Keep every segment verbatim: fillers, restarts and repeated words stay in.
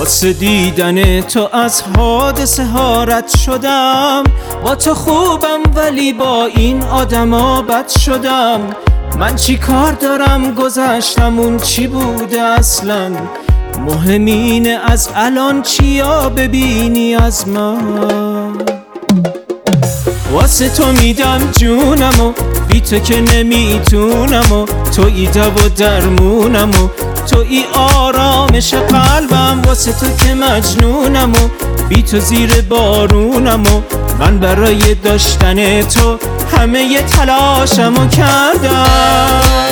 واسه دیدن تو از حادثه ها رد شدم. با تو خوبم ولی با این آدما بد شدم. من چی کار دارم گذشتم اون چی بوده اصلا؟ مهم اینه از الان چیا ببینی از من. واسه تو میدم جونمو، بی تو که نمیتونمو. تویی دوا و درمونمو، تویی آرامش قلبم. واسه تو که مجنونمو، بی تو زیر بارونمو. من برای داشتن تو همه ی تلاشمو کردم.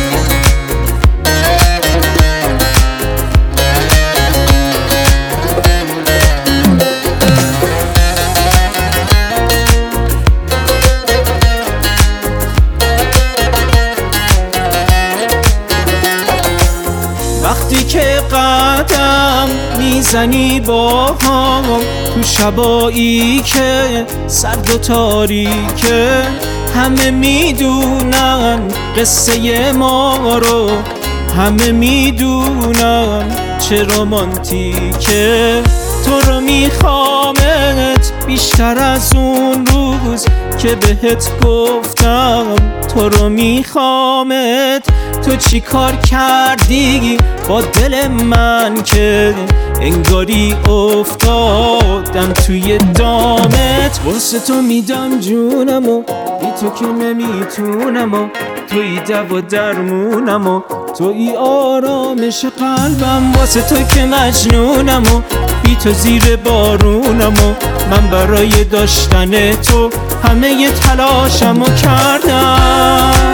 وقتی که قدم میزنی با هم تو شبایی که سرد و تاریکه، همه میدونن قصه ما رو، همه میدونن چه رومانتیکه. تو رو میخوامت بیشتر از اون روز که بهت گفتم تو رو میخوامت. تو چی کار کردی با دل من که انگاری افتادم توی دامت؟ واسه تو میدم جونمو، بی تو که نمیتونمو. توی دوا و درمونمو، توی آرامش قلبم. واسه تو که مجنونمو، بی تو زیر بارونمو. من برای داشتن تو همه ی تلاشمو کردم.